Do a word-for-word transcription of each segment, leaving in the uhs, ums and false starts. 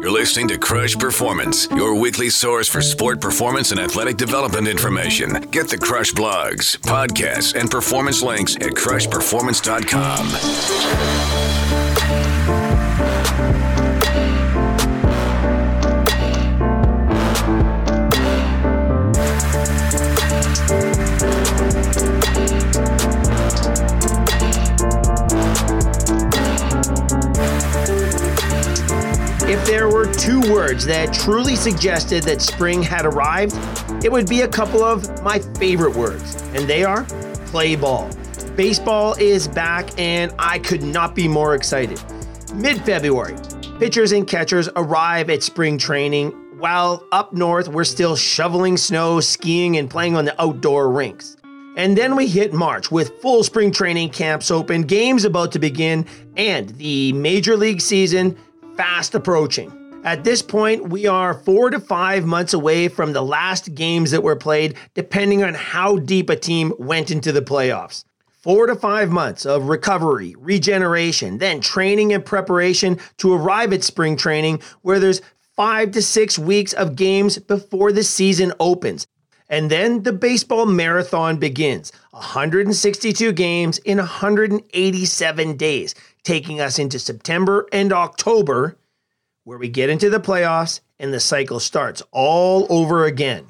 You're listening to Crush Performance, your weekly source for sport performance and athletic development information. Get the Crush blogs, podcasts, and performance links at crush performance dot com. If there were two words that truly suggested that spring had arrived, it would be a couple of my favorite words, and they are play ball. Baseball is back, and I could not be more excited. Mid-February, pitchers and catchers arrive at spring training, while up north we're still shoveling snow, skiing, and playing on the outdoor rinks. And then we hit March with full spring training camps open, games about to begin, and the Major League season fast approaching. At this point, we are four to five months away from the last games that were played, depending on how deep a team went into the playoffs. Four to five months of recovery, regeneration, then training and preparation to arrive at spring training, where there's five to six weeks of games before the season opens. And then the baseball marathon begins. one hundred sixty-two games in one hundred eighty-seven days, taking us into September and October, where we get into the playoffs and the cycle starts all over again.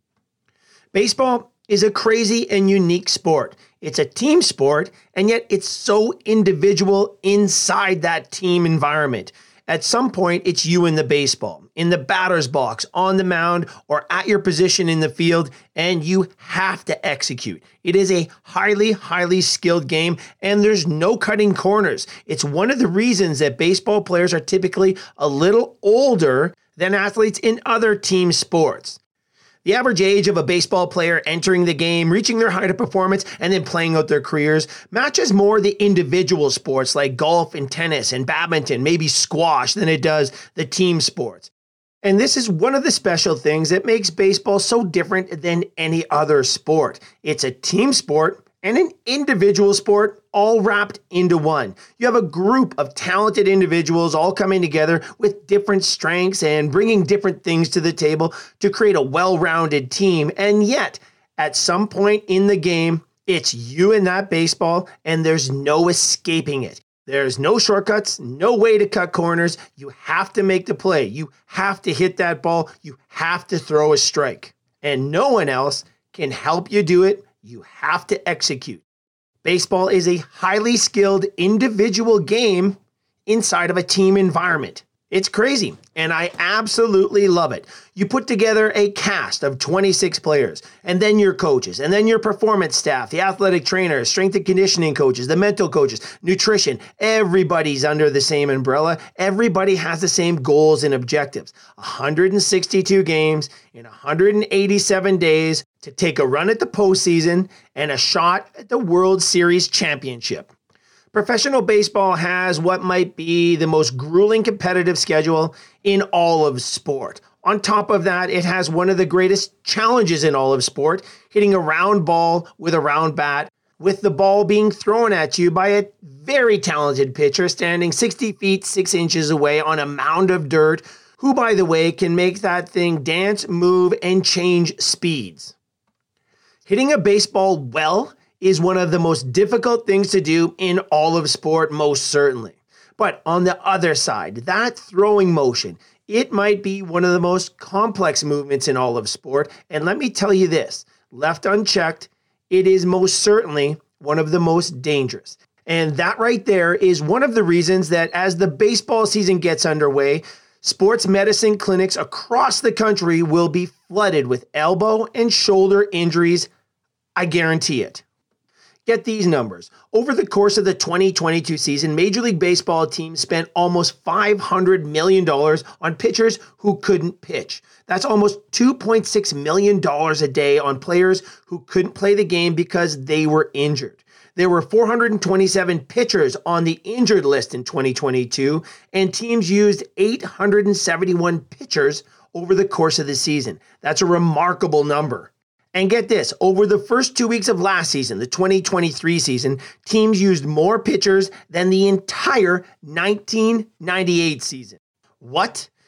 Baseball is a crazy and unique sport. It's a team sport, and yet it's so individual inside that team environment. At some point, it's you in the baseball, in the batter's box, on the mound, or at your position in the field, and you have to execute. It is a highly, highly skilled game, and there's no cutting corners. It's one of the reasons that baseball players are typically a little older than athletes in other team sports. The average age of a baseball player entering the game, reaching their height of performance, and then playing out their careers matches more the individual sports like golf and tennis and badminton, maybe squash, than it does the team sports. And this is one of the special things that makes baseball so different than any other sport. It's a team sport and an individual sport all wrapped into one. You have a group of talented individuals all coming together with different strengths and bringing different things to the table to create a well-rounded team. And yet, at some point in the game, it's you and that baseball, and there's no escaping it. There's no shortcuts, no way to cut corners. You have to make the play. You have to hit that ball. You have to throw a strike. And no one else can help you do it. You have to execute. Baseball is a highly skilled individual game inside of a team environment. It's crazy, and I absolutely love it. You put together a cast of twenty-six players, and then your coaches, and then your performance staff, the athletic trainers, strength and conditioning coaches, the mental coaches, nutrition. Everybody's under the same umbrella. Everybody has the same goals and objectives. one hundred sixty-two games in one hundred eighty-seven days to take a run at the postseason and a shot at the World Series championship. Professional baseball has what might be the most grueling competitive schedule in all of sport. On top of that, it has one of the greatest challenges in all of sport, hitting a round ball with a round bat, with the ball being thrown at you by a very talented pitcher standing sixty feet, six inches away on a mound of dirt, who, by the way, can make that thing dance, move, and change speeds. Hitting a baseball well is one of the most difficult things to do in all of sport, most certainly. But on the other side, that throwing motion, it might be one of the most complex movements in all of sport. And let me tell you this, left unchecked, it is most certainly one of the most dangerous. And that right there is one of the reasons that as the baseball season gets underway, sports medicine clinics across the country will be flooded with elbow and shoulder injuries. I guarantee it. Get these numbers. Over the course of the twenty twenty-two season, Major League Baseball teams spent almost five hundred million dollars on pitchers who couldn't pitch. That's almost two point six million dollars a day on players who couldn't play the game because they were injured. There were four hundred twenty-seven pitchers on the injured list in twenty twenty-two, and teams used eight hundred seventy-one pitchers over the course of the season. That's a remarkable number. And get this, over the first two weeks of last season, the twenty twenty-three season, teams used more pitchers than the entire nineteen ninety-eight season. What?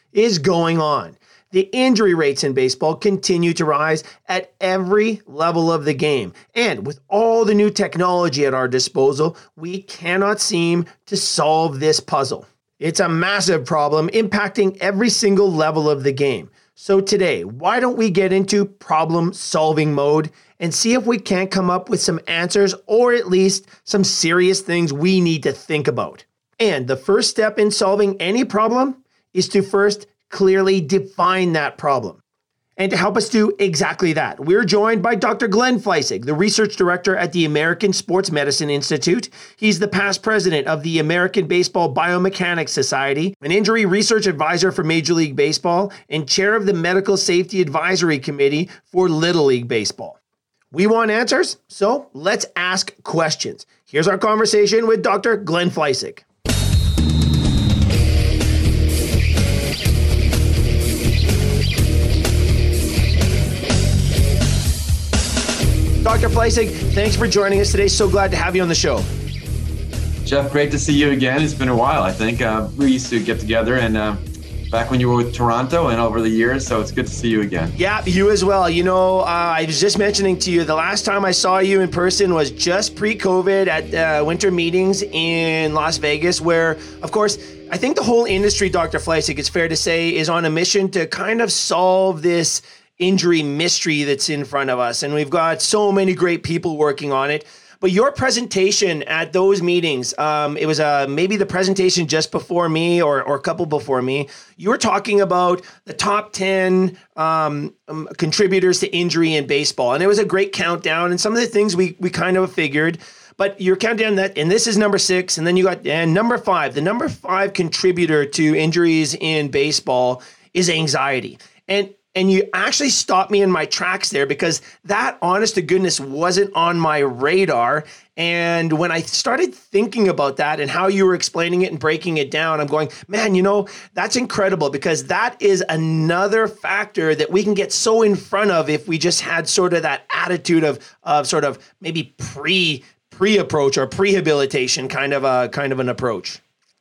is going on. The injury rates in baseball continue to rise at every level of the game. And with all the new technology at our disposal, we cannot seem to solve this puzzle. It's a massive problem impacting every single level of the game. So today, why don't we get into problem-solving mode and see if we can't come up with some answers or at least some serious things we need to think about. And the first step in solving any problem is to first clearly define that problem. And to help us do exactly that, we're joined by Doctor Glenn Fleisig, the research director at the American Sports Medicine Institute. He's the past president of the American Baseball Biomechanics Society, an injury research advisor for Major League Baseball, and chair of the Medical Safety Advisory Committee for Little League Baseball. We want answers, so let's ask questions. Here's our conversation with Doctor Glenn Fleisig. Doctor Fleisig, thanks for joining us today. So glad to have you on the show. Jeff, great to see you again. It's been a while, I think. Uh, we used to get together and uh, back when you were with Toronto and over the years, so it's good to see you again. Yeah, you as well. You know, uh, I was just mentioning to you, the last time I saw you in person was just pre-COVID at uh, winter meetings in Las Vegas, where, of course, I think the whole industry, Doctor Fleisig, it's fair to say, is on a mission to kind of solve this injury mystery that's in front of us. And we've got so many great people working on it. But your presentation at those meetings, um, it was uh, maybe the presentation just before me or, or a couple before me. You were talking about the top ten um, um, contributors to injury in baseball. And it was a great countdown. And some of the things we, we kind of figured. But you're counting that, and this is number six. And then you got and number five. The number five contributor to injuries in baseball is anxiety. And And you actually stopped me in my tracks there because that, honest to goodness, wasn't on my radar. And when I started thinking about that and how you were explaining it and breaking it down, I'm going, man, you know, that's incredible because that is another factor that we can get so in front of if we just had sort of that attitude of, of sort of maybe pre, pre-approach or prehabilitation kind of a kind of an approach.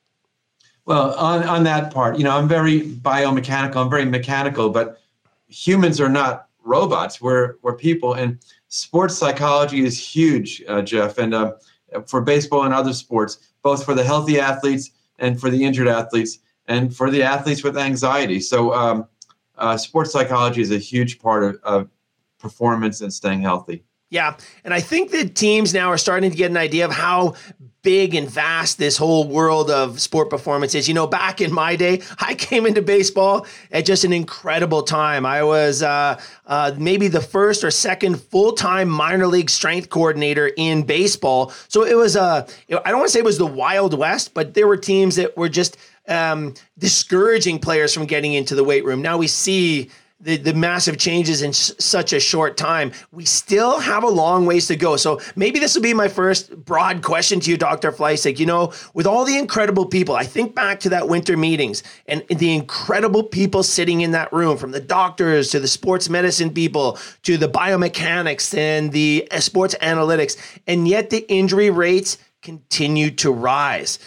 Well, on, on that part, you know, I'm very biomechanical, I'm very mechanical, but humans are not robots. We're we're people, and sports psychology is huge, uh, Jeff. And uh, for baseball and other sports, both for the healthy athletes and for the injured athletes, and for the athletes with anxiety. So, um, uh, sports psychology is a huge part of, of performance and staying healthy. Yeah, and I think that teams now are starting to get an idea of how big and vast this whole world of sport performance is. You know, back in my day, I came into baseball at just an incredible time. I was uh, uh, maybe the first or second full-time minor league strength coordinator in baseball. So it was, uh, I don't want to say it was the Wild West, but there were teams that were just um, discouraging players from getting into the weight room. Now we see The, the massive changes in s- such a short time. We still have a long ways to go. So maybe this will be my first broad question to you, Doctor Fleisig. You know, with all the incredible people, I think back to that winter meetings and the incredible people sitting in that room, from the doctors to the sports medicine people to the biomechanics and the uh, sports analytics, and yet the injury rates continue to rise.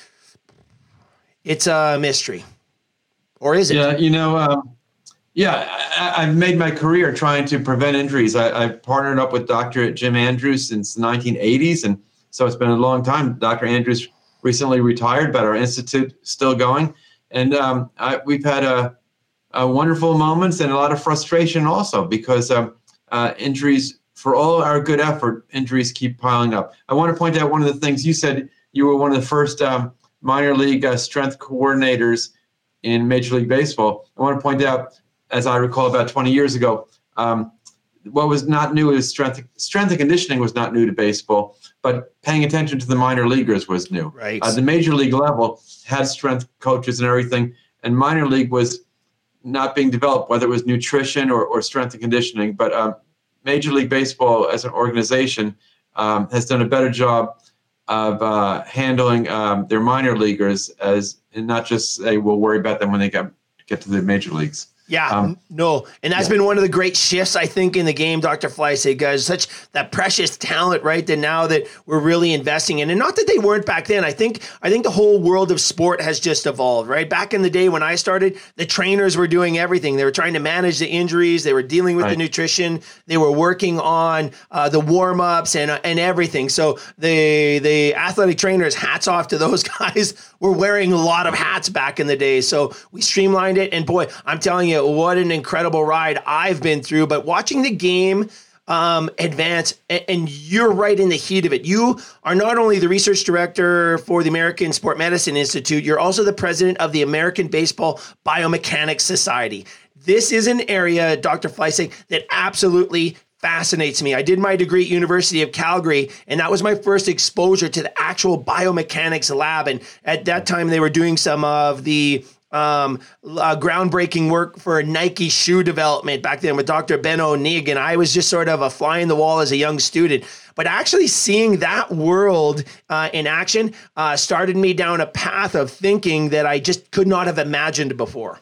It's a mystery. Or is it? Yeah, you know, um, Yeah, I, I've made my career trying to prevent injuries. I, I partnered up with Doctor Jim Andrews since the nineteen eighties, and so it's been a long time. Doctor Andrews recently retired, but our institute still going. And um, I, we've had a, a wonderful moments and a lot of frustration also because um, uh, injuries, for all our good effort, injuries keep piling up. I want to point out one of the things you said. You were one of the first um, minor league uh, strength coordinators in Major League Baseball. I want to point out, as I recall, about twenty years ago, um, what was not new is strength. Strength and conditioning was not new to baseball, but paying attention to the minor leaguers was new. Right. Uh, the major league level had strength coaches and everything, and minor league was not being developed, whether it was nutrition or, or strength and conditioning. But um, Major League Baseball as an organization um, has done a better job of uh, handling um, their minor leaguers as, and not just say, we'll worry about them when they get, get to the major leagues. Yeah, Um, no. And that's yeah. been one of the great shifts, I think, in the game, Doctor Fleissig, guys. Such that precious talent, right? That now that we're really investing in. And not that they weren't back then. I think I think the whole world of sport has just evolved, right? Back in the day when I started, the trainers were doing everything. They were trying to manage the injuries. They were dealing with right. the nutrition. They were working on uh, the warm-ups and uh, and everything. So the, the athletic trainers, hats off to those guys, were wearing a lot of hats back in the day. So we streamlined it. And boy, I'm telling you, what an incredible ride I've been through. But watching the game um, advance, and, and you're right in the heat of it. You are not only the research director for the American Sport Medicine Institute, you're also the president of the American Baseball Biomechanics Society. This is an area, Doctor Fleissig, that absolutely fascinates me. I did my degree at University of Calgary, and that was my first exposure to the actual biomechanics lab. And at that time, they were doing some of the um, uh, groundbreaking work for Nike shoe development back then with Doctor Ben O'Neill. And I was just sort of a fly in the wall as a young student. But actually seeing that world uh, in action uh, started me down a path of thinking that I just could not have imagined before.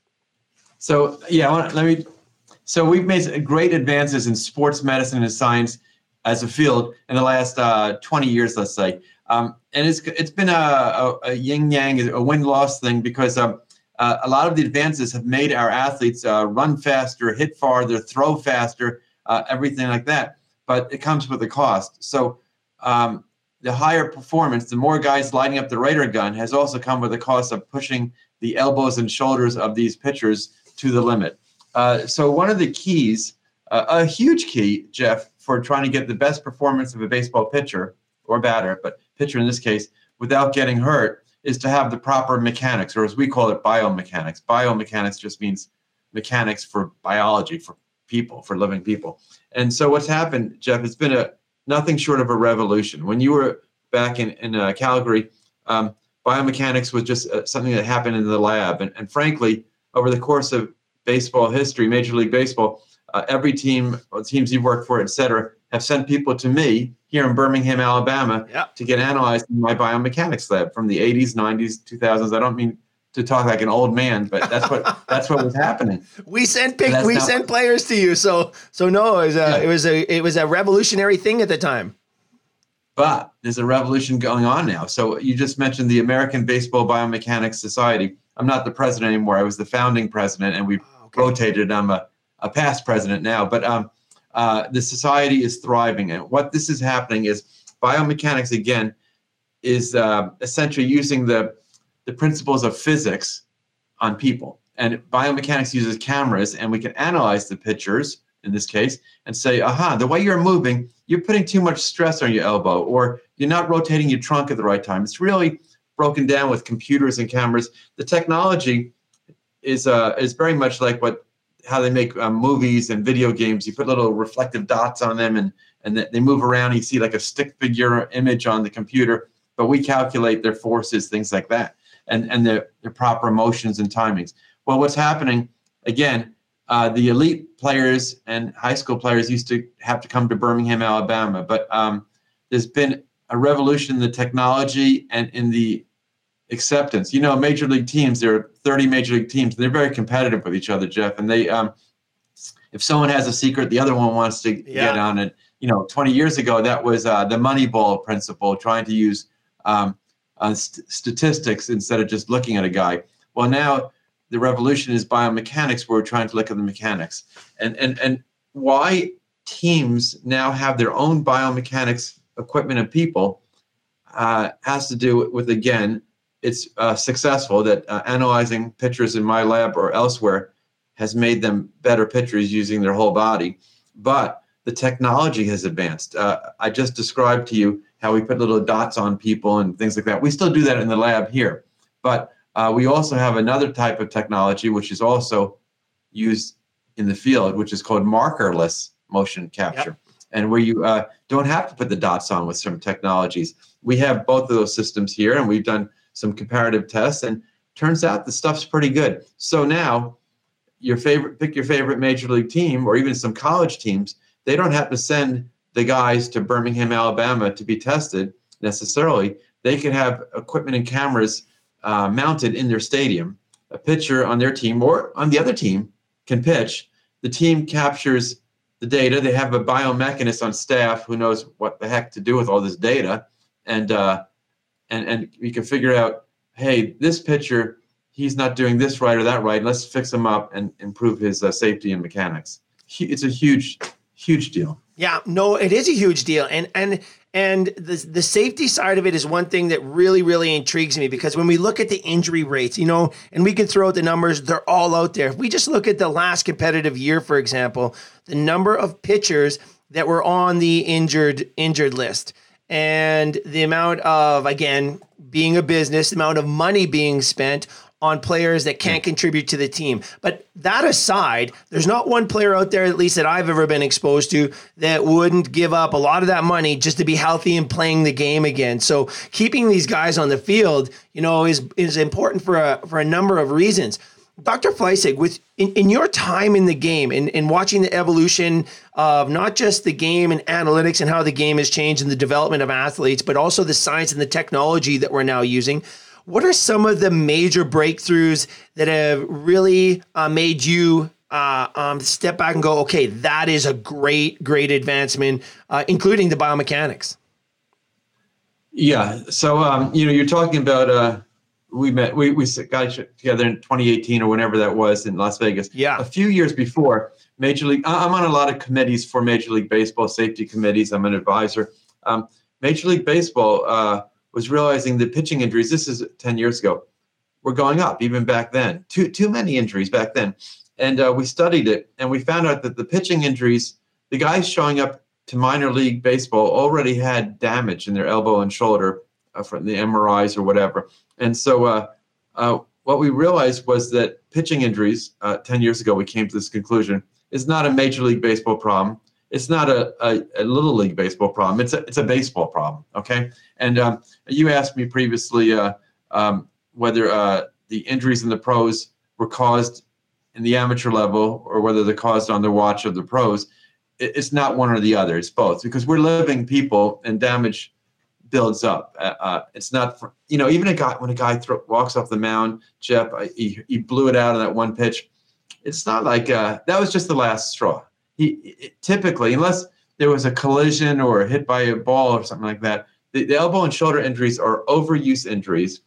So, yeah, let me. So we've made great advances in sports medicine and science as a field in the last uh, twenty years, let's say. Um, and it's it's been a, a, a yin-yang, a win-loss thing, because um, uh, a lot of the advances have made our athletes uh, run faster, hit farther, throw faster, uh, everything like that. But it comes with a cost. So um, the higher performance, the more guys lighting up the radar gun, has also come with the cost of pushing the elbows and shoulders of these pitchers to the limit. Uh, so one of the keys, uh, a huge key, Jeff, for trying to get the best performance of a baseball pitcher or batter, but pitcher in this case, without getting hurt, is to have the proper mechanics, or as we call it, biomechanics. Biomechanics just means mechanics for biology, for people, for living people. And so what's happened, Jeff, it's been a nothing short of a revolution. When you were back in, in uh, Calgary, um, biomechanics was just uh, something that happened in the lab. And, and frankly, over the course of baseball history, Major League Baseball, uh, every team, or teams you've worked for, et cetera, have sent people to me here in Birmingham, Alabama, yep. to get analyzed in my biomechanics lab from the eighties, nineties, two thousands. I don't mean to talk like an old man, but that's what that's what was happening. We sent pick, we sent players to you, so so no, it was a yeah. it was a it was a revolutionary thing at the time. But there's a revolution going on now. So you just mentioned the American Baseball Biomechanics Society. I'm not the president anymore. I was the founding president, and we've oh, okay. rotated. I'm a, a past president now. But um, uh, the society is thriving. And what this is happening is biomechanics, again, is uh, essentially using the, the principles of physics on people. And biomechanics uses cameras, and we can analyze the pictures, in this case, and say, aha, the way you're moving, you're putting too much stress on your elbow, or you're not rotating your trunk at the right time. It's really broken down with computers and cameras. The technology is uh, is very much like what how they make uh, movies and video games. You put little reflective dots on them, and and they move around. You see like a stick figure image on the computer, but we calculate their forces, things like that, and and their, their proper motions and timings. Well, what's happening, again, uh, the elite players and high school players used to have to come to Birmingham, Alabama, but um, there's been a revolution in the technology and in the acceptance. You know, major league teams, there are thirty major league teams, and they're very competitive with each other, Jeff. And they, um, if someone has a secret, the other one wants to yeah. get on it. You know, twenty years ago, that was uh, the Moneyball principle, trying to use um, uh, st- statistics instead of just looking at a guy. Well, now the revolution is biomechanics, where we're trying to look at the mechanics. And and and why teams now have their own biomechanics equipment and people uh, has to do with, again, it's uh, successful that uh, analyzing pitchers in my lab or elsewhere has made them better pitchers using their whole body. But the technology has advanced. Uh, I just described to you how we put little dots on people and things like that. We still do that in the lab here. But uh, we also have another type of technology, which is also used in the field, which is called markerless motion capture. Yep. And where you uh, don't have to put the dots on with some technologies. We have both of those systems here, and we've done some comparative tests, and turns out the stuff's pretty good. So now, your favorite, pick your favorite major league team, or even some college teams, they don't have to send the guys to Birmingham, Alabama to be tested necessarily. They can have equipment and cameras uh, mounted in their stadium. A pitcher on their team or on the other team can pitch. The team captures the data. They have a biomechanist on staff who knows what the heck to do with all this data, and uh, and and we can figure out, hey, this pitcher, he's not doing this right or that right. Let's fix him up and improve his uh, safety and mechanics. It's a huge, huge deal. Yeah, no, it is a huge deal. And and and the the safety side of it is one thing that really, really intrigues me, because when we look at the injury rates, you know, and we can throw out the numbers, they're all out there. If we just look at the last competitive year, for example, the number of pitchers that were on the injured injured list, and the amount of, again, being a business, the amount of money being spent on players that can't contribute to the team. But that aside, there's not one player out there, at least that I've ever been exposed to, that wouldn't give up a lot of that money just to be healthy and playing the game again. So keeping these guys on the field, you know, is is important for a for a number of reasons. Doctor Fleissig, with in, in your time in the game and in, in watching the evolution of not just the game and analytics and how the game has changed and the development of athletes, but also the science and the technology that we're now using, what are some of the major breakthroughs that have really uh, made you uh, um, step back and go, okay, that is a great, great advancement, uh, including the biomechanics? Yeah. So, um, you know, you're talking about, uh, we met, we, we got together in twenty eighteen or whenever that was in Las Vegas. Yeah. A few years before Major League, I'm on a lot of committees for Major League Baseball, safety committees. I'm an advisor. Um, Major League Baseball, uh, was realizing that pitching injuries, this is ten years ago, were going up even back then. Too too many injuries back then. And uh, we studied it, and we found out that the pitching injuries, the guys showing up to minor league baseball already had damage in their elbow and shoulder uh, from the M R Is or whatever. And so uh, uh, what we realized was that pitching injuries, uh, ten years ago, we came to this conclusion, is not a Major League Baseball problem. It's not a, a, a little league baseball problem. It's a it's a baseball problem. Okay. And um, you asked me previously uh, um, whether uh, the injuries in the pros were caused in the amateur level or whether they're caused on the watch of the pros. It, it's not one or the other. It's both, because we're living people and damage builds up. Uh, uh, it's not, for, you know, even a guy when a guy throw, walks off the mound, Jeff, I, he he blew it out on that one pitch. It's not like uh, that was just the last straw. He it, typically, unless there was a collision or a hit by a ball or something like that, the, the elbow and shoulder injuries are overuse injuries.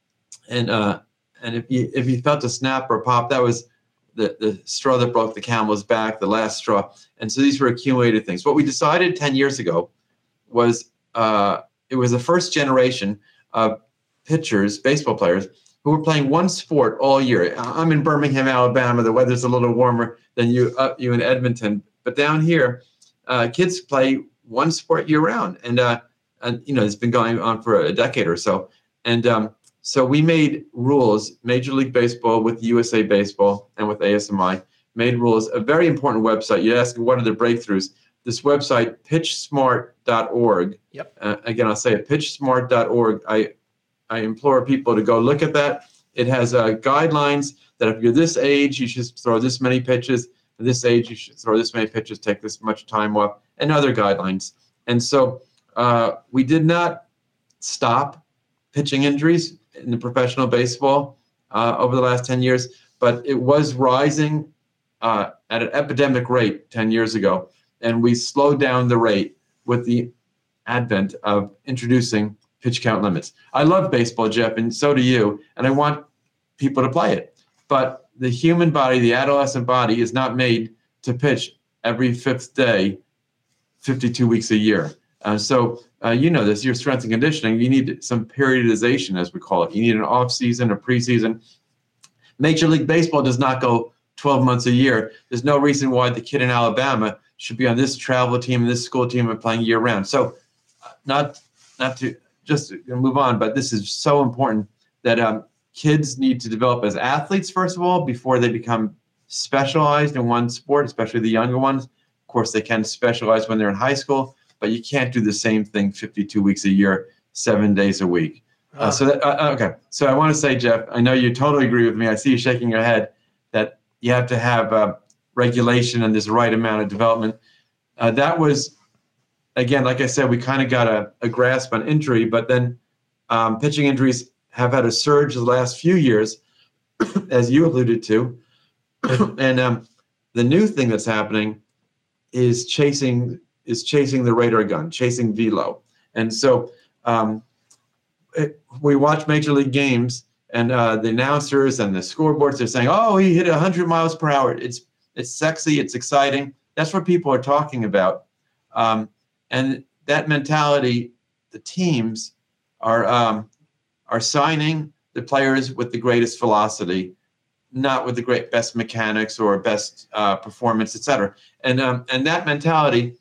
And uh, and if you if you felt a snap or a pop, that was the, the straw that broke the camel's back, the last straw. And so these were accumulated things. What we decided ten years ago was uh, it was the first generation of pitchers, baseball players, who were playing one sport all year. I'm in Birmingham, Alabama. The weather's a little warmer than you uh, you in Edmonton. But down here, uh, kids play one sport year round. And, uh, and, you know, it's been going on for a decade or so. And um, so we made rules, Major League Baseball with U S A Baseball and with A S M I, made rules, a very important website. You ask, what are the breakthroughs? This website, pitch smart dot org. Yep. Uh, again, I'll say it, pitch smart dot org. I I implore people to go look at that. It has uh, guidelines that if you're this age, you should throw this many pitches. At this age, you should throw this many pitches, take this much time off, and other guidelines. And so uh, we did not stop pitching injuries in the professional baseball uh, over the last ten years, but it was rising uh, at an epidemic rate ten years ago. And we slowed down the rate with the advent of introducing pitch count limits. I love baseball, Jeff, and so do you, and I want people to play it. But the human body, the adolescent body, is not made to pitch every fifth day, fifty-two weeks a year. Uh, so uh, you know this, your strength and conditioning, you need some periodization, as we call it. You need an off-season, a preseason. Major League Baseball does not go twelve months a year. There's no reason why the kid in Alabama should be on this travel team and this school team and playing year-round. So uh, not not to just to move on, but this is so important that um, kids need to develop as athletes, first of all, before they become specialized in one sport, especially the younger ones. Of course, they can specialize when they're in high school, but you can't do the same thing fifty-two weeks a year, seven days a week. Uh, uh, so that, uh, okay. So I want to say, Jeff, I know you totally agree with me. I see you shaking your head that you have to have uh, regulation and this right amount of development. Uh, that was, again, like I said, we kind of got a, a grasp on injury, but then um, pitching injuries have had a surge the last few years, as you alluded to. And um, the new thing that's happening is chasing is chasing the radar gun, chasing velo. And so um, it, we watch Major League games, and uh, the announcers and the scoreboards are saying, "Oh, he hit one hundred miles per hour." It's it's sexy, it's exciting. That's what people are talking about. Um, and that mentality, the teams are um, are signing the players with the greatest velocity, not with the great best mechanics or best uh, performance, et cetera. And um, and that mentality,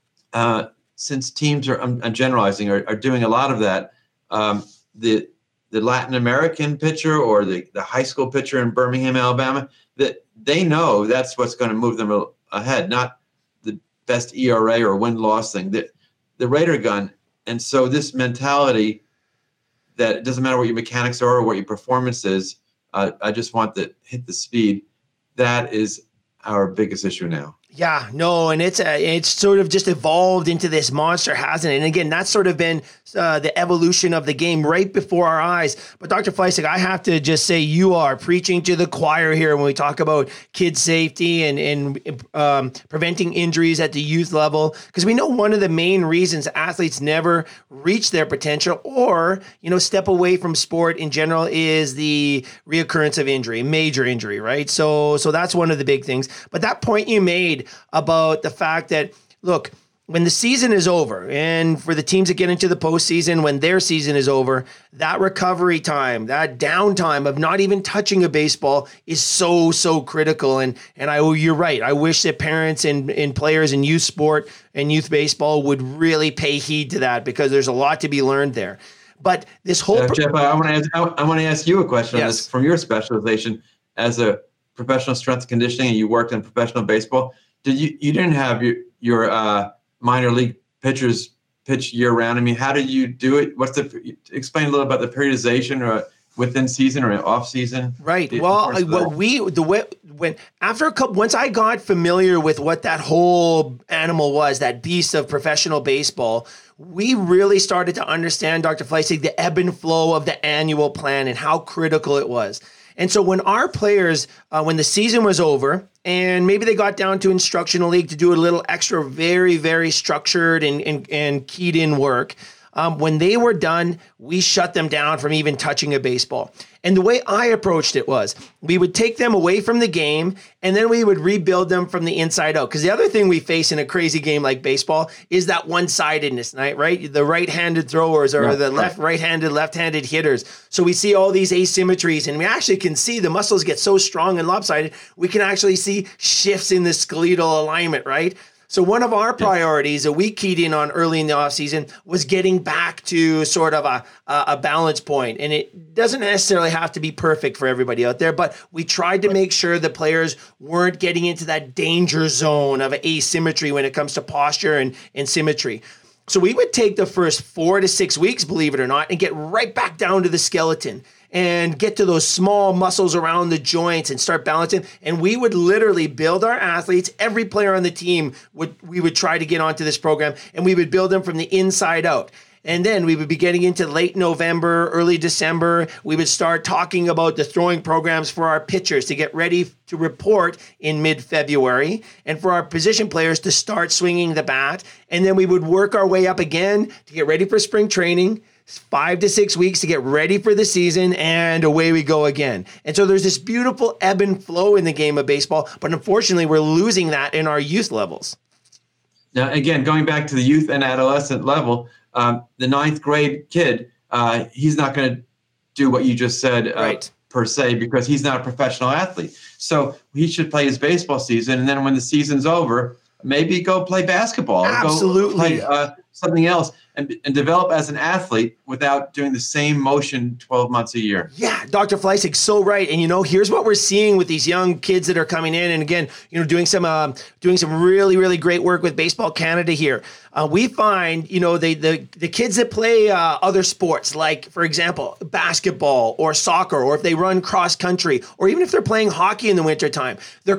uh, since teams are, I'm, I'm generalizing, are, are doing a lot of that. Um, the the Latin American pitcher or the, the high school pitcher in Birmingham, Alabama, that they know that's what's going to move them ahead, not the best E R A or win-loss thing, the, the radar gun. And so this mentality that it doesn't matter what your mechanics are or what your performance is, uh, I just want to hit the speed. That is our biggest issue now. Yeah, no, and it's a, it's sort of just evolved into this monster, hasn't it? And again, that's sort of been uh, the evolution of the game right before our eyes. But Doctor Fleisig, I have to just say you are preaching to the choir here when we talk about kid safety and, and um, preventing injuries at the youth level, because we know one of the main reasons athletes never reach their potential or, you know, step away from sport in general is the reoccurrence of injury, major injury, right? So, so that's one of the big things. But that point you made about the fact that, look, when the season is over and for the teams that get into the postseason, when their season is over, that recovery time, that downtime of not even touching a baseball is so, so critical. And and I, you're right. I wish that parents and, and players in youth sport and youth baseball would really pay heed to that, because there's a lot to be learned there. But this whole... Uh, Jeff, I want to ask, I, I want to ask you a question Yes. on this from your specialization as a professional strength and conditioning, and you worked in professional baseball. Did you, you didn't have your, your uh, minor league pitchers pitch year round. I mean, how did you do it? What's the, explain a little about the periodization or within season or off season? Right. Well, I, well, we, the way, when, after a couple, once I got familiar with what that whole animal was, that beast of professional baseball, we really started to understand, Doctor Fleisig, the ebb and flow of the annual plan and how critical it was. And so when our players, uh, when the season was over, and maybe they got down to instructional league to do a little extra, very, very structured and, and, and keyed in work, um, when they were done, we shut them down from even touching a baseball. And the way I approached it was we would take them away from the game, and then we would rebuild them from the inside out. Because the other thing we face in a crazy game like baseball is that one-sidedness, right? The right-handed throwers or yeah, the left, right. right-handed, left-handed hitters. So we see all these asymmetries, and we actually can see the muscles get so strong and lopsided, we can actually see shifts in the skeletal alignment, right? So one of our priorities that we keyed in on early in the offseason was getting back to sort of a, a balance point. And it doesn't necessarily have to be perfect for everybody out there, but we tried to make sure the players weren't getting into that danger zone of asymmetry when it comes to posture and, and symmetry. So we would take the first four to six weeks, believe it or not, and get right back down to the skeleton and get to those small muscles around the joints and start balancing. And we would literally build our athletes. Every player on the team would, we would try to get onto this program, and we would build them from the inside out. And then we would be getting into late November, early December. We would start talking about the throwing programs for our pitchers to get ready to report in mid-February, and for our position players to start swinging the bat. And then we would work our way up again to get ready for spring training, five to six weeks to get ready for the season, and away we go again. And so there's this beautiful ebb and flow in the game of baseball, but unfortunately we're losing that in our youth levels. Now, again, going back to the youth and adolescent level, um, the ninth grade kid, uh, he's not going to do what you just said uh, right. per se, because he's not a professional athlete. So he should play his baseball season, and then when the season's over, maybe go play basketball. Absolutely. Or go play uh, something else and, and develop as an athlete without doing the same motion twelve months a year. Yeah, Doctor Fleisig, so right. And, you know, here's what we're seeing with these young kids that are coming in. And again, you know, doing some uh, doing some really, really great work with Baseball Canada here. Uh, we find, you know, the, the, the kids that play uh, other sports, like, for example, basketball or soccer, or if they run cross country, or even if they're playing hockey in the wintertime, their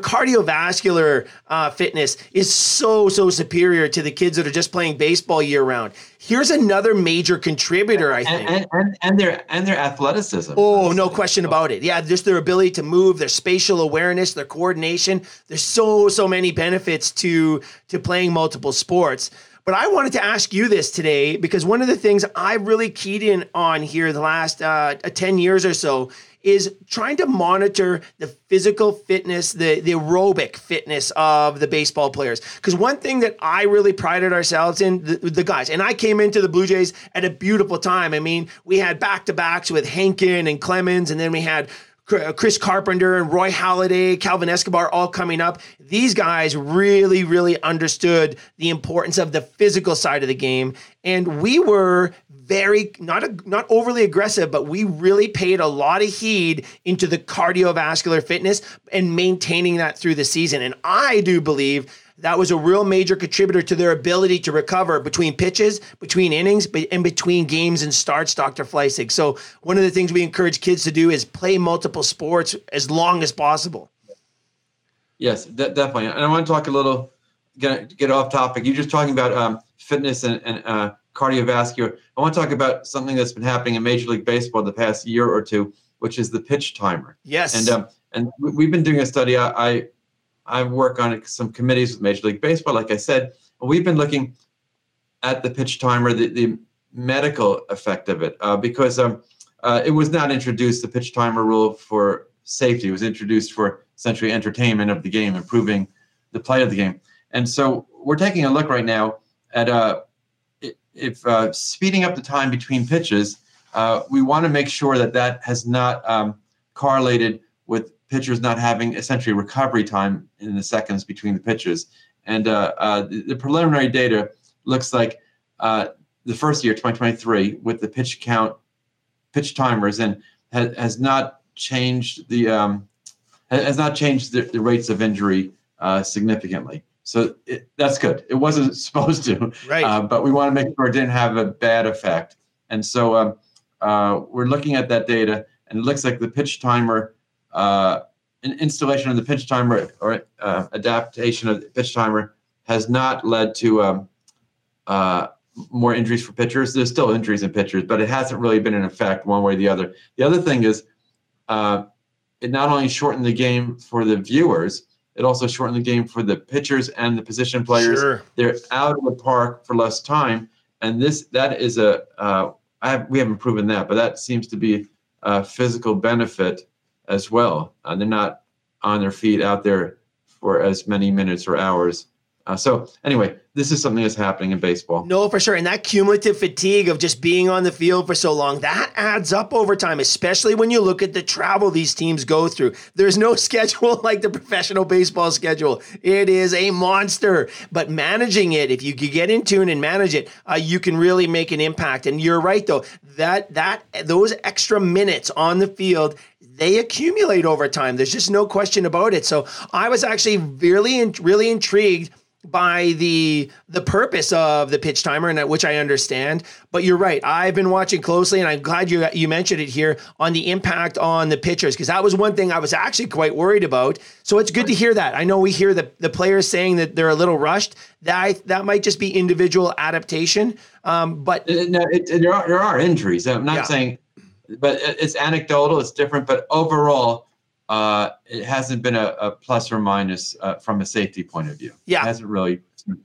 cardiovascular uh, fitness is so, so superior to the kids that are just playing baseball year round. Here's another major contributor, I think. And, and, and their and their athleticism. Oh, no question about it. Yeah, just their ability to move, their spatial awareness, their coordination. There's so, so many benefits to, to playing multiple sports. But I wanted to ask you this today, because one of the things I've really keyed in on here the last uh, ten years or so is trying to monitor the physical fitness, the, the aerobic fitness of the baseball players. Because one thing that I really prided ourselves in, the, the guys, and I came into the Blue Jays at a beautiful time. I mean, we had back-to-backs with Henkin and Clemens, and then we had Chris Carpenter and Roy Halladay, Calvin Escobar, all coming up. These guys really, really understood the importance of the physical side of the game. And we were very, not a, not overly aggressive, but we really paid a lot of heed into the cardiovascular fitness and maintaining that through the season. And I do believe that was a real major contributor to their ability to recover between pitches, between innings, and between games and starts, Doctor Fleissig. So one of the things we encourage kids to do is play multiple sports as long as possible. Yes, de- definitely. And I want to talk a little, get, get off topic. You're just talking about um, fitness and, and uh, cardiovascular. I want to talk about something that's been happening in Major League Baseball the past year or two, which is the pitch timer. Yes. And um, and we've been doing a study. I, I I work on some committees with Major League Baseball, like I said. We've been looking at the pitch timer, the, the medical effect of it, uh, because um, uh, it was not introduced, the pitch timer rule, for safety. It was introduced for essentially entertainment of the game, improving the play of the game. And so we're taking a look right now at uh, if uh, speeding up the time between pitches, uh, we want to make sure that that has not um, correlated with pitchers not having essentially recovery time in the seconds between the pitches. And uh, uh, the, the preliminary data looks like uh, the first year, twenty twenty-three, with the pitch count, pitch timers, and has, has not changed the um, has not changed the, the rates of injury uh, significantly. So it, that's good. It wasn't supposed to, right? Uh, but we want to make sure it didn't have a bad effect. And so um, uh, we're looking at that data, and it looks like the pitch timer. Uh, installation of the pitch timer or uh, adaptation of the pitch timer has not led to um, uh, more injuries for pitchers. There's still injuries in pitchers, but it hasn't really been an effect one way or the other. The other thing is uh, it not only shortened the game for the viewers, it also shortened the game for the pitchers and the position players. Sure. They're out of the park for less time. And this that is a uh, I have, we haven't proven that, but that seems to be a physical benefit as well. Uh, they're not on their feet out there for as many minutes or hours. Uh, so anyway, this is something that's happening in baseball. No, for sure. And that cumulative fatigue of just being on the field for so long, that adds up over time, especially when you look at the travel these teams go through. There's no schedule like the professional baseball schedule. It is a monster. But managing it, if you could get in tune and manage it, uh, you can really make an impact. And you're right, though, that that those extra minutes on the field, they accumulate over time. There's just no question about it. So I was actually really, really intrigued by the the purpose of the pitch timer, and which I understand. But you're right. I've been watching closely, and I'm glad you you mentioned it here on the impact on the pitchers, because that was one thing I was actually quite worried about. So it's good to hear that. I know we hear the, the players saying that they're a little rushed. That that might just be individual adaptation. Um, but it, no, it, it, there are there are injuries. I'm not yeah. saying, but it's anecdotal. It's different. But overall, Uh, it hasn't been a, a plus or minus uh, from a safety point of view. Yeah. It hasn't really.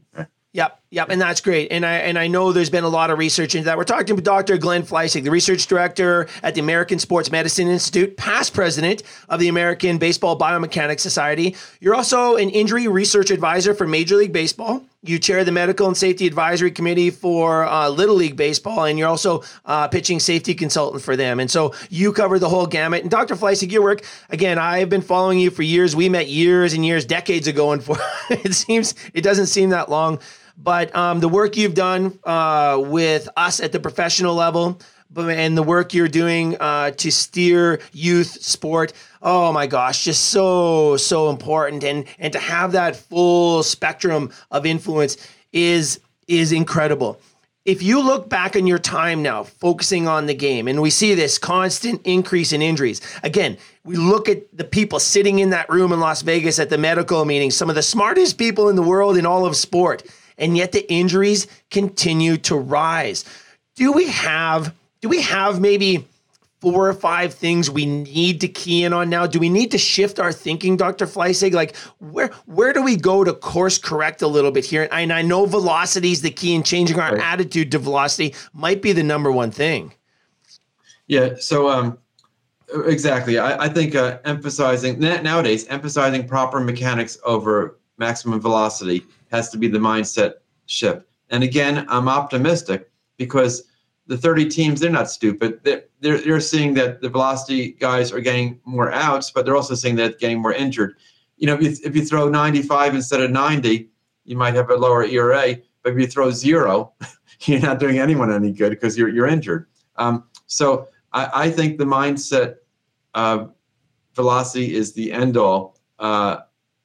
Yep, yep, and that's great. And I and I know there's been a lot of research into that. We're talking to Doctor Glenn Fleissig, the research director at the American Sports Medicine Institute, past president of the American Baseball Biomechanics Society. You're also an injury research advisor for Major League Baseball. You chair the Medical and Safety Advisory Committee for uh, Little League Baseball, and you're also uh, pitching safety consultant for them. And so you cover the whole gamut. And Doctor Fleissig, your work, again, I've been following you for years. We met years and years, decades ago, and for it seems it doesn't seem that long. But um, the work you've done uh, with us at the professional level, and the work you're doing uh, to steer youth sport, oh my gosh, just so, so important. And and to have that full spectrum of influence is is incredible. If you look back on your time now, focusing on the game, and we see this constant increase in injuries. Again, we look at the people sitting in that room in Las Vegas at the medical meeting, some of the smartest people in the world in all of sport. and yet the injuries continue to rise. Do we have, do we have maybe four or five things we need to key in on now? Do we need to shift our thinking, Doctor Fleissig? Like, where where do we go to course correct a little bit here? And I know velocity is the key, and changing our right. attitude to velocity might be the number one thing. Yeah, so um, exactly. I, I think uh, emphasizing, nowadays, emphasizing proper mechanics over maximum velocity has to be the mindset shift. And again, I'm optimistic because the thirty teams, they're not stupid. They're, they're, they're seeing that the velocity guys are getting more outs, but they're also seeing that they're getting more injured. You know, if you, if you throw ninety-five instead of ninety, you might have a lower E R A. But if you throw zero, you're not doing anyone any good because you're you're injured. Um, so I, I think the mindset of velocity is the end all, uh,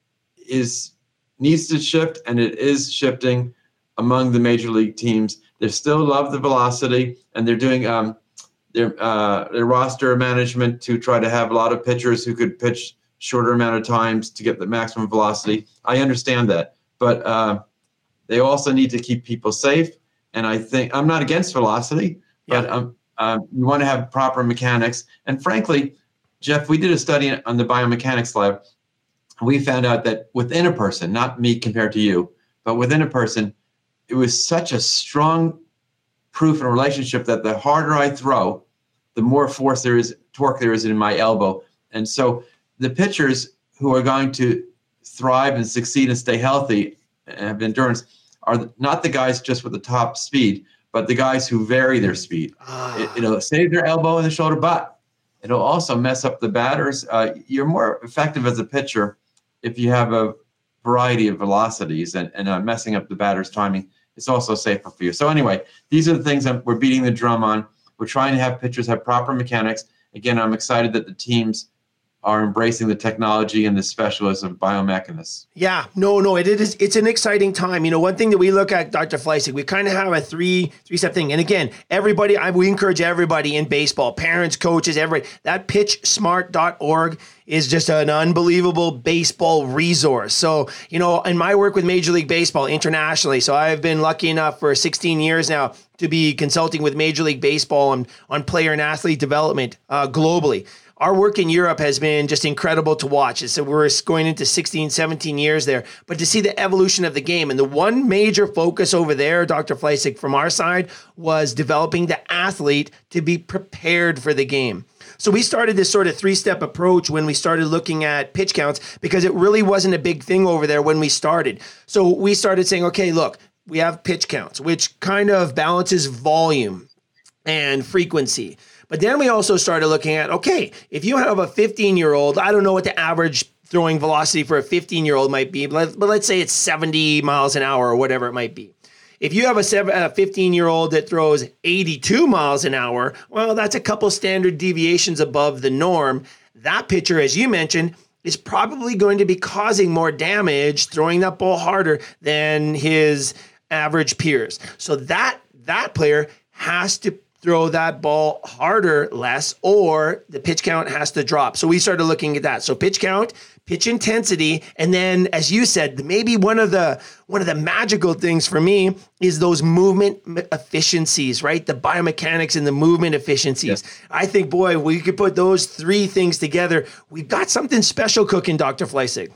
is needs to shift, and it is shifting among the major league teams. They still love the velocity, and they're doing um, their uh, their roster management to try to have a lot of pitchers who could pitch shorter amount of times to get the maximum velocity. I understand that, but uh, they also need to keep people safe. And I think I'm not against velocity, yeah. but um, uh, you want to have proper mechanics. And frankly, Jeff, we did a study on the biomechanics lab. We found out that within a person, not me compared to you, but within a person, it was such a strong proof and relationship that the harder I throw, the more force there is, torque there is in my elbow. And so the pitchers who are going to thrive and succeed and stay healthy and have endurance are not the guys just with the top speed, but the guys who vary their speed. Ah. It, it'll save their elbow and the shoulder, but it'll also mess up the batters. Uh, you're more effective as a pitcher if you have a variety of velocities, and, and uh, messing up the batter's timing. It's also safer for you. So anyway, these are the things that we're beating the drum on. We're trying to have pitchers have proper mechanics. Again, I'm excited that the teams are embracing the technology and the specialists of biomechanists. Yeah, no, no, it is. It's an exciting time. You know, one thing that we look at, Doctor Fleissig, we kind of have a three three step thing. And again, everybody, I, we encourage everybody in baseball, parents, coaches, everybody. That pitch smart dot org is just an unbelievable baseball resource. So, you know, in my work with Major League Baseball internationally, so I've been lucky enough for sixteen years now to be consulting with Major League Baseball on, on player and athlete development uh, globally. Our work in Europe has been just incredible to watch. So we're going into sixteen, seventeen years there, but to see the evolution of the game. And the one major focus over there, Doctor Fleissig, from our side, was developing the athlete to be prepared for the game. So we started this sort of three-step approach when we started looking at pitch counts, because it really wasn't a big thing over there when we started. So we started saying, okay, look, we have pitch counts, which kind of balances volume and frequency. But then we also started looking at, okay, if you have a fifteen-year-old, I don't know what the average throwing velocity for a fifteen-year-old might be, but let's say it's seventy miles an hour or whatever it might be. If you have a fifteen-year-old that throws eighty-two miles an hour, well, that's a couple standard deviations above the norm. That pitcher, as you mentioned, is probably going to be causing more damage throwing that ball harder than his average peers. So that that player has to throw that ball harder, less, or the pitch count has to drop. So we started looking at that. So pitch count, pitch intensity, and then, as you said, maybe one of the one of the magical things for me is those movement efficiencies, right? The biomechanics and the movement efficiencies. Yes. I think, boy, we could put those three things together. We've got something special cooking, Doctor Fleissig.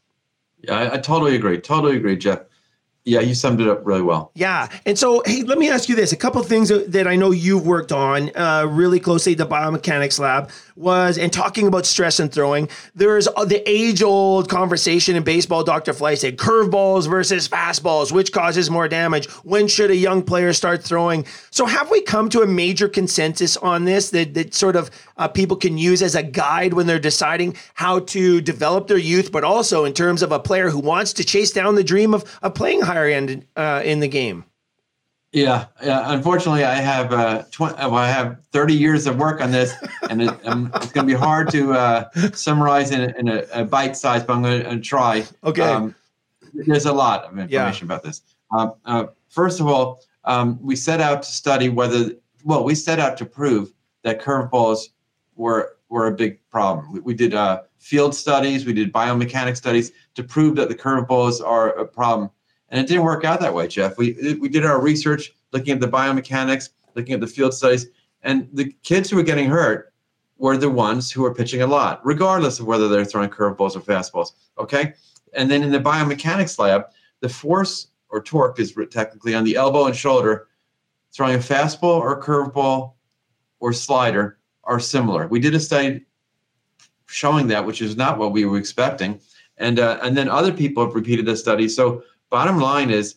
Yeah, I, I totally agree. Totally agree, Jeff. Yeah, you summed it up really well. Yeah. And so, hey, let me ask you this. A couple of things that, that I know you've worked on uh, really closely at the biomechanics lab was, and talking about stress and throwing, there's the age-old conversation in baseball, Doctor Fleissig, curveballs versus fastballs, which causes more damage? When should a young player start throwing? So have we come to a major consensus on this that, that sort of uh, people can use as a guide when they're deciding how to develop their youth, but also in terms of a player who wants to chase down the dream of, of playing higher end uh, in the game? Yeah, yeah. Unfortunately, I have uh, twenty. Well, I have thirty years of work on this, and it, um, it's going to be hard to uh, summarize in, a, in a, a bite size. But I'm going to try. Okay. Um, there's a lot of information yeah. about this. Um, uh, first of all, um, we set out to study whether. Well, we set out to prove that curveballs were were a big problem. We, we did uh, field studies. We did biomechanics studies to prove that the curveballs are a problem. And it didn't work out that way, Jeff. We we did our research looking at the biomechanics, looking at the field studies, and the kids who were getting hurt were the ones who were pitching a lot, regardless of whether they're throwing curveballs or fastballs, okay? And then in the biomechanics lab, the force or torque is technically on the elbow and shoulder. Throwing a fastball or curveball or slider are similar. We did a study showing that, which is not what we were expecting. And uh, and then other people have repeated the study. So bottom line is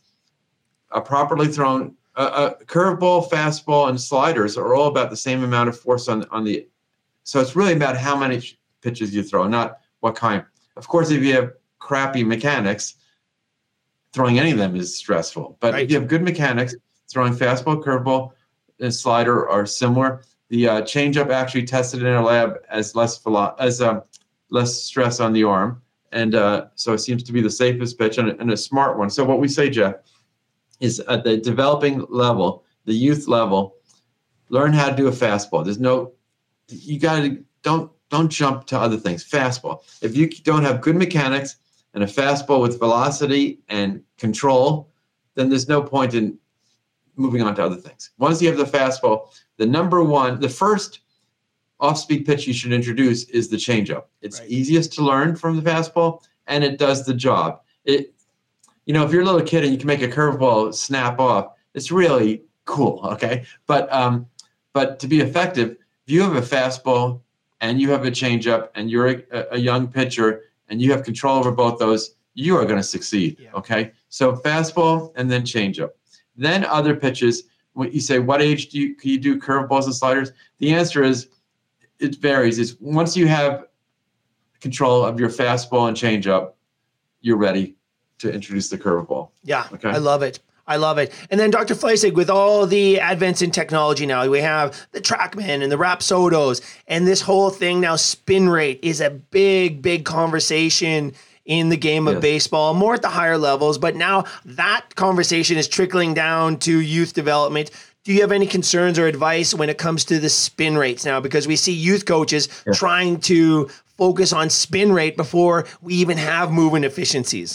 a properly thrown uh, a curveball, fastball, and sliders are all about the same amount of force on, on the – so it's really about how many pitches you throw, not what kind. Of course, if you have crappy mechanics, throwing any of them is stressful. But right. if you have good mechanics, throwing fastball, curveball, and slider are similar. The uh, changeup actually tested in our lab as less velo- as um, less stress on the arm, and uh, so it seems to be the safest pitch and, and a smart one. So what we say, Jeff, is at the developing level, the youth level, learn how to do a fastball. There's no, you got to don't don't jump to other things. Fastball. If you don't have good mechanics and a fastball with velocity and control, then there's no point in moving on to other things. Once you have the fastball, the number one, the first off-speed pitch you should introduce is the changeup. It's right. easiest to learn from the fastball, and it does the job. It, you know, if you're a little kid and you can make a curveball snap off, it's really cool, okay? But um, but to be effective, if you have a fastball and you have a changeup and you're a, a young pitcher and you have control over both those, you are going to succeed, yeah. okay? So fastball and then changeup. Then other pitches, when you say, what age do you, can you do curveballs and sliders? The answer is, it varies. It's once you have control of your fastball and changeup, you're ready to introduce the curveball. Yeah, okay? I love it. I love it. And then Doctor Fleisig, with all the advents in technology now, we have the TrackMan and the Rapsodos, and this whole thing now, spin rate is a big, big conversation in the game of yes. baseball, more at the higher levels. But now that conversation is trickling down to youth development. Do you have any concerns or advice when it comes to the spin rates now? Because we see youth coaches yeah. trying to focus on spin rate before we even have movement efficiencies.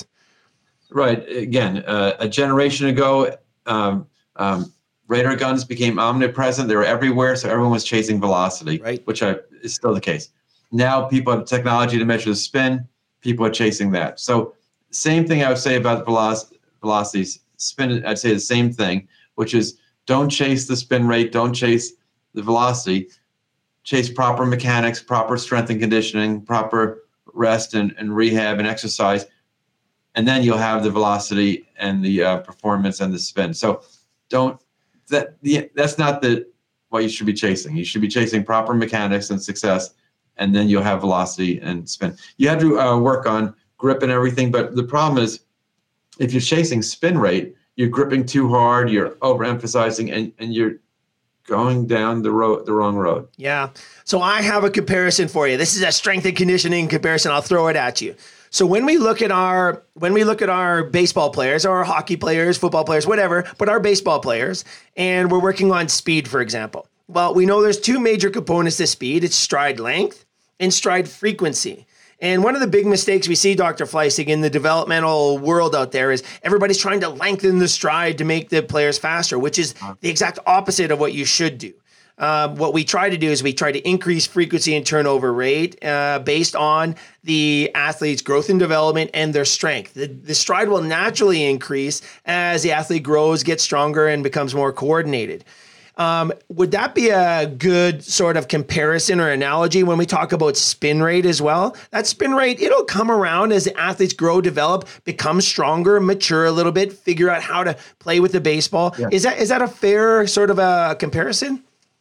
Right. Again, uh, a generation ago, um, um, radar guns became omnipresent. They were everywhere, so everyone was chasing velocity, right. which I, is still the case. Now people have technology to measure the spin. People are chasing that. So same thing I would say about veloc- velocities. Spin, I'd say the same thing, which is don't chase the spin rate, don't chase the velocity. Chase proper mechanics, proper strength and conditioning, proper rest and, and rehab and exercise. And then you'll have the velocity and the uh, performance and the spin. So don't that the, that's not the what you should be chasing. You should be chasing proper mechanics and success, and then you'll have velocity and spin. You have to uh, work on grip and everything, but the problem is if you're chasing spin rate, you're gripping too hard, you're overemphasizing, and, and you're going down the road, the wrong road. Yeah. So I have a comparison for you. This is a strength and conditioning comparison. I'll throw it at you. So when we look at our when we look at our baseball players or our hockey players, football players, whatever, but our baseball players, and we're working on speed, for example. Well, we know there's two major components to speed. It's stride length and stride frequency. And one of the big mistakes we see, Doctor Fleisig, in the developmental world out there is everybody's trying to lengthen the stride to make the players faster, which is the exact opposite of what you should do. Uh, what we try to do is we try to increase frequency and turnover rate uh, based on the athlete's growth and development and their strength. The, the stride will naturally increase as the athlete grows, gets stronger, and becomes more coordinated. Um, would that be a good sort of comparison or analogy when we talk about spin rate as well? That spin rate, it'll come around as the athletes grow, develop, become stronger, mature a little bit, figure out how to play with the baseball. Yeah. Is that is that a fair sort of a comparison?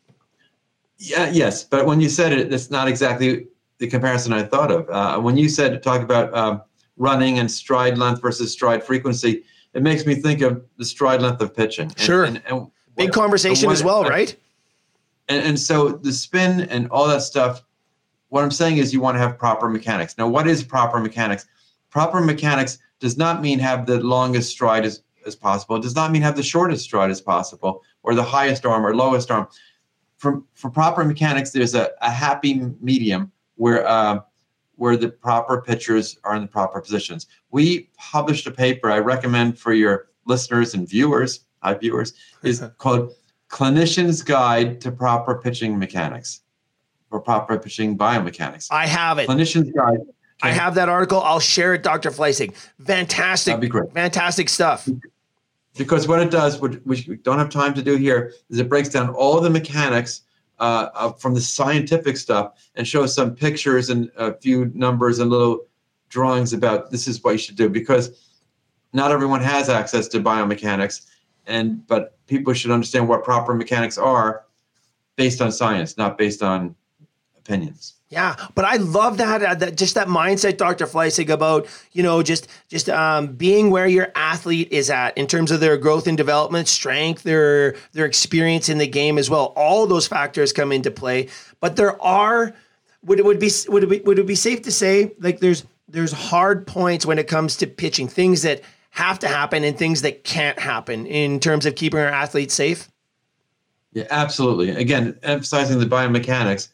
Yeah, yes, but when you said it, that's not exactly the comparison I thought of. Uh, when you said talk about uh, running and stride length versus stride frequency, it makes me think of the stride length of pitching. And, sure. And, and Big what, conversation what, as well, right? And, and so the spin and all that stuff, what I'm saying is you want to have proper mechanics. Now, what is proper mechanics? Proper mechanics does not mean have the longest stride as, as possible. It does not mean have the shortest stride as possible or the highest arm or lowest arm. For, for proper mechanics, there's a, a happy medium where uh, where the proper pitchers are in the proper positions. We published a paper I recommend for your listeners and viewers, hi viewers, is called Clinician's Guide to Proper Pitching Mechanics or Proper Pitching Biomechanics. I have it. Clinician's Guide. Okay. I have that article. I'll share it, Doctor Fleissig. Fantastic. That'd be great. Fantastic stuff. Because what it does, which we don't have time to do here, is it breaks down all the mechanics uh, uh, from the scientific stuff and shows some pictures and a few numbers and little drawings about this is what you should do. Because not everyone has access to biomechanics, and but people should understand what proper mechanics are based on science, not based on opinions. Yeah, but I love that, uh, that just that mindset, Doctor Fleissig, about, you know, just just um, being where your athlete is at in terms of their growth and development, strength, their their experience in the game as well. All those factors come into play. But there are, would it would be would it be, would it be safe to say, like there's there's hard points when it comes to pitching, things that have to happen and things that can't happen in terms of keeping our athletes safe? Yeah, absolutely. Again, emphasizing the biomechanics.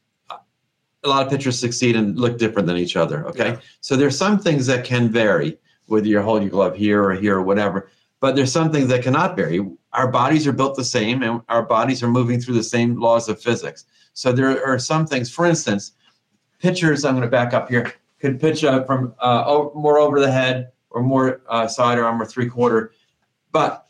A lot of pitchers succeed and look different than each other. Okay. Yeah. So there's some things that can vary, whether you're holding your glove here or here or whatever, but there's some things that cannot vary. Our bodies are built the same and our bodies are moving through the same laws of physics. So there are some things, for instance, pitchers, I'm going to back up here, could pitch uh, from uh, over, more over the head or more uh, sidearm or three quarter. But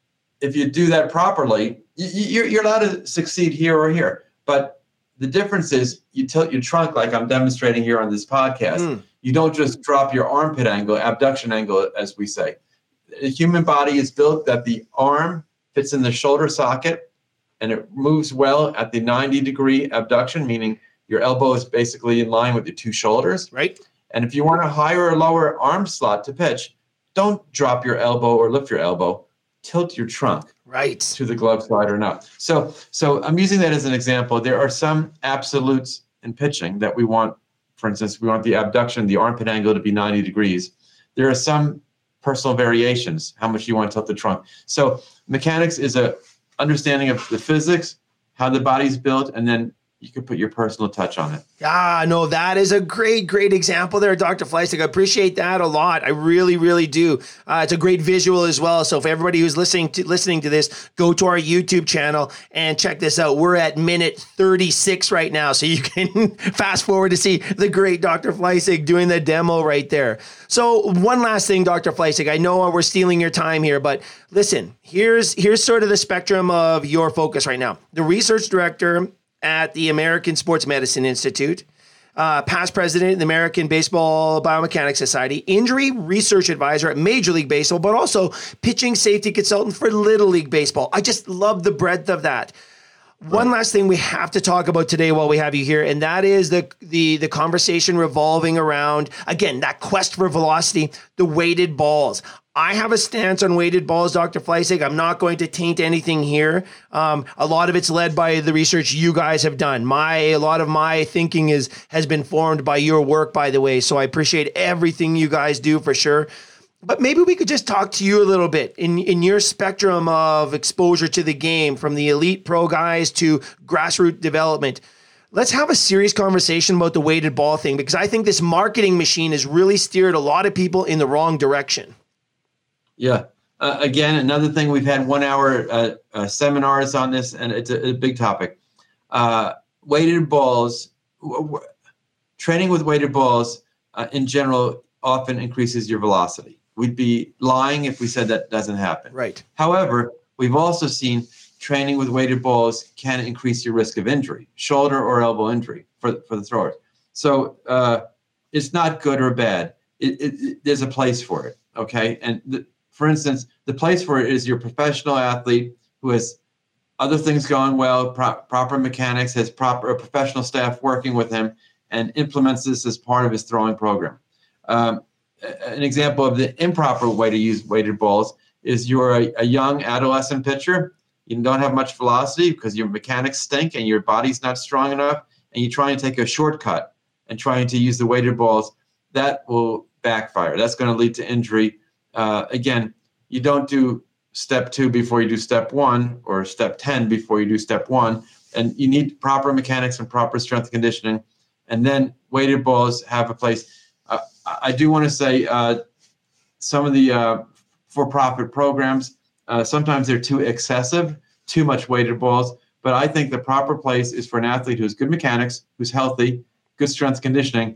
if you do that properly, you, you're, you're allowed to succeed here or here. But the difference is you tilt your trunk like I'm demonstrating here on this podcast. Mm. You don't just drop your armpit angle, abduction angle, as we say. The human body is built that the arm fits in the shoulder socket and it moves well at the ninety degree abduction, meaning your elbow is basically in line with your two shoulders. Right. And if you want a higher or lower arm slot to pitch, don't drop your elbow or lift your elbow. Tilt your trunk. Right. To the glove side or not. So so I'm using that as an example. There are some absolutes in pitching that we want. For instance, we want the abduction, the armpit angle to be ninety degrees. There are some personal variations, how much you want to tilt the trunk. So mechanics is a understanding of the physics, how the body's built, and then you can put your personal touch on it. Ah, no, that is a great, great example there, Doctor Fleissig. I appreciate that a lot. I really, really do. Uh, it's a great visual as well. So for everybody who's listening to listening to this, go to our YouTube channel and check this out. We're at minute thirty-six right now. So you can fast forward to see the great Doctor Fleissig doing the demo right there. So one last thing, Doctor Fleissig, I know we're stealing your time here, but listen, here's, here's sort of the spectrum of your focus right now. The research director at the American Sports Medicine Institute, uh, past president of the American Baseball Biomechanics Society, injury research advisor at Major League Baseball, but also pitching safety consultant for Little League Baseball. I just love the breadth of that. Right. One last thing we have to talk about today while we have you here, and that is the, the, the conversation revolving around, again, that quest for velocity, the weighted balls. I have a stance on weighted balls, Doctor Fleissig. I'm not going to taint anything here. Um, a lot of it's led by the research you guys have done. My a lot of my thinking is has been formed by your work, by the way. So I appreciate everything you guys do for sure. But maybe we could just talk to you a little bit in, in your spectrum of exposure to the game, from the elite pro guys to grassroots development. Let's have a serious conversation about the weighted ball thing, because I think this marketing machine has really steered a lot of people in the wrong direction. Yeah. Uh, again, another thing, we've had one hour uh, uh, seminars on this, and it's a, a big topic. Uh, weighted balls, w- w- training with weighted balls uh, in general often increases your velocity. We'd be lying if we said that doesn't happen. Right. However, we've also seen training with weighted balls can increase your risk of injury, shoulder or elbow injury for, for the throwers. So uh, it's not good or bad. It, it, it, there's a place for it, okay? And the, for instance, the place for it is your professional athlete who has other things going well, pro- proper mechanics, has proper professional staff working with him, and implements this as part of his throwing program. Um, an example of the improper way to use weighted balls is you're a, a young adolescent pitcher. You don't have much velocity because your mechanics stink and your body's not strong enough, and you're trying to take a shortcut and trying to use the weighted balls. That will backfire. That's going to lead to injury. Uh, again, you don't do step two before you do step one, or step ten before you do step one. And you need proper mechanics and proper strength conditioning. and then weighted balls have a place. Uh, I do want to say uh, some of the uh, for-profit programs, uh, sometimes they're too excessive, too much weighted balls. But I think the proper place is for an athlete who's good mechanics, who's healthy, good strength conditioning,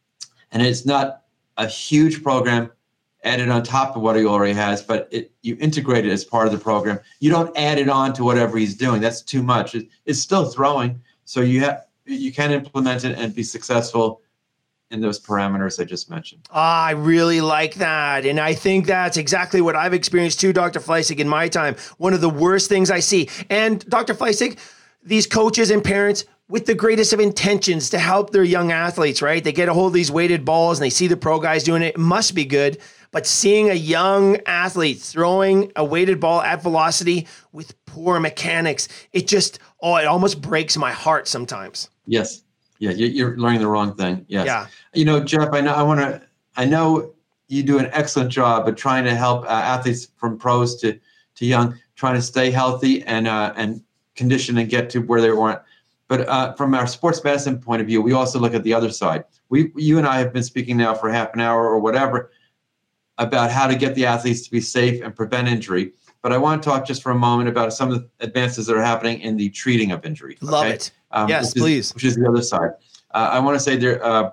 and it's not a huge program added on top of what he already has, but it, you integrate it as part of the program. You don't add it on to whatever he's doing. That's too much. It, it's still throwing, so you have you can implement it and be successful in those parameters I just mentioned. Ah, I really like that. And I think that's exactly what I've experienced too, Doctor Fleissig, in my time. One of the worst things I see. And Doctor Fleissig, these coaches and parents with the greatest of intentions to help their young athletes, right? They get a hold of these weighted balls and they see the pro guys doing it. It must be good. But seeing a young athlete throwing a weighted ball at velocity with poor mechanics, it just, oh, it almost breaks my heart sometimes. Yes. Yeah, you're learning the wrong thing. Yes. Yeah. You know, Jeff, I know I want to. I know you do an excellent job of trying to help uh, athletes from pros to to young, trying to stay healthy and uh, and condition and get to where they want. But uh, from our sports medicine point of view, we also look at the other side. We, you and I have been speaking now for half an hour or whatever about how to get the athletes to be safe and prevent injury. But I want to talk just for a moment about some of the advances that are happening in the treating of injury. Love okay? it. Um, yes, which please. Is, which is the other side. Uh, I want to say there, uh,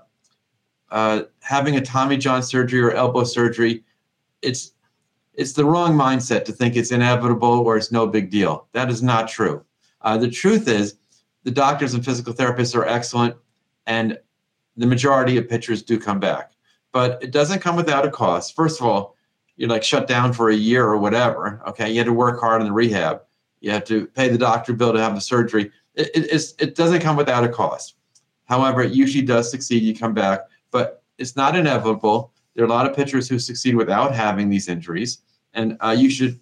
uh, having a Tommy John surgery or elbow surgery, it's it's the wrong mindset to think it's inevitable or it's no big deal. That is not true. Uh, the truth is, the doctors and physical therapists are excellent, and the majority of pitchers do come back. But it doesn't come without a cost. First of all, you're like shut down for a year or whatever. Okay, you had to work hard in the rehab. You have to pay the doctor bill to have the surgery. It, it, it's, it doesn't come without a cost. However, it usually does succeed. You come back, but it's not inevitable. There are a lot of pitchers who succeed without having these injuries, and uh, you should